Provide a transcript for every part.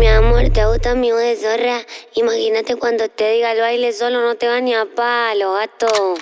Mi amor, te gusta mi voz de zorra. Imagínate cuando te diga el baile solo, no te va ni a palo, gato.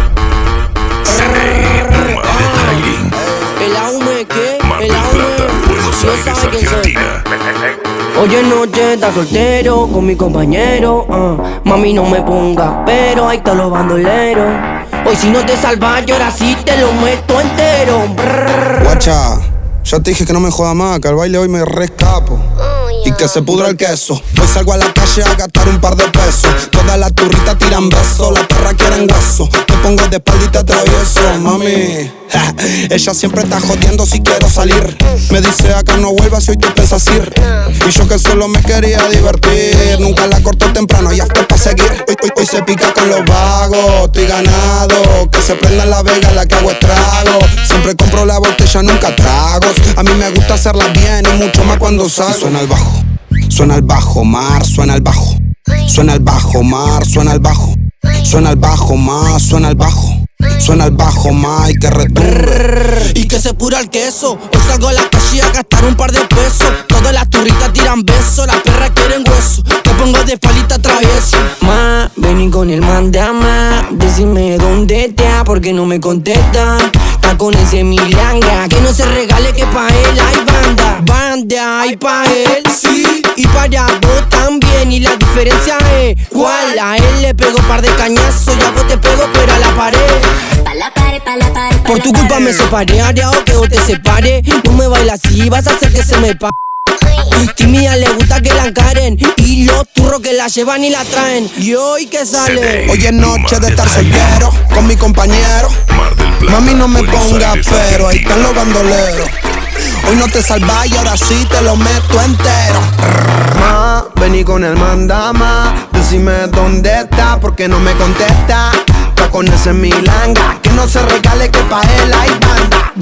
El aume, ¿qué? Mar del Plata, Buenos Aires, Argentina. Hoy en noche está soltero con mi compañero. Mami, no me ponga, pero ahí están los bandoleros. Hoy si no te salvas, yo ahora sí te lo meto entero. Guacha, ya te dije que no me joda más, que al baile hoy me rescapo. Y que se pudra el queso. Hoy salgo a la calle a gastar un par de pesos. Todas las turritas tiran besos, las perras quieren hueso. Te pongo de espalda y te atravieso, mami. Ella siempre está jodiendo si quiero salir. Me dice acá no vuelvas si hoy tú piensas ir. Y yo que solo me quería divertir. Nunca la corto temprano y hasta pa' seguir. Hoy se pica con los vagos, estoy ganado. Que se prenda en la vega la que hago estrago. Siempre compro la botella, nunca tragos. A mí me gusta hacerla bien y mucho más cuando salgo. Y suena el bajo. Suena el bajo, mar, suena el bajo. Suena el bajo, mar, suena el bajo. Suena el bajo, más, suena el bajo. Suena el bajo, más y que retumbe. Y que se pura el queso. Hoy salgo a la calle a gastar un par de pesos. Todas las turritas tiran besos, las perras quieren hueso. Te pongo de espalda travieso. Ma, vení con el mandama. Decime dónde está, porque no me contesta. Está con ese milanga, que no se regale que pa' él hay banda. Banda hay pa' él, sí, y para vos también. Y la diferencia es, ¿cuál? A él le pego par de cañazos, y a vos te pego pero a la pared. Por tu culpa me separé, haré que vos te separe. No me bailas así, vas a hacer que se me pare. Tímida le gusta que la encaren, y los turros que la llevan y la traen. Y hoy que sale. Hoy es noche de estar soltero con mi compañero. Mar del Plata, Mami no me Buenos ponga Aires, pero ahí Argentina. están los bandoleros. Hoy no te salvas y ahora sí te lo meto entero. Ma, vení con el mandama. Decime dónde está porque no me contesta. Está con ese milanga, que no se regale que pa' él hay banda.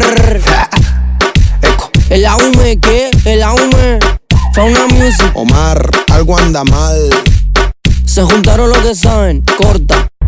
Eco. El aume, ¿qué? El aume. Fauna Music. Omar, algo anda mal. Se juntaron los que saben. Corta.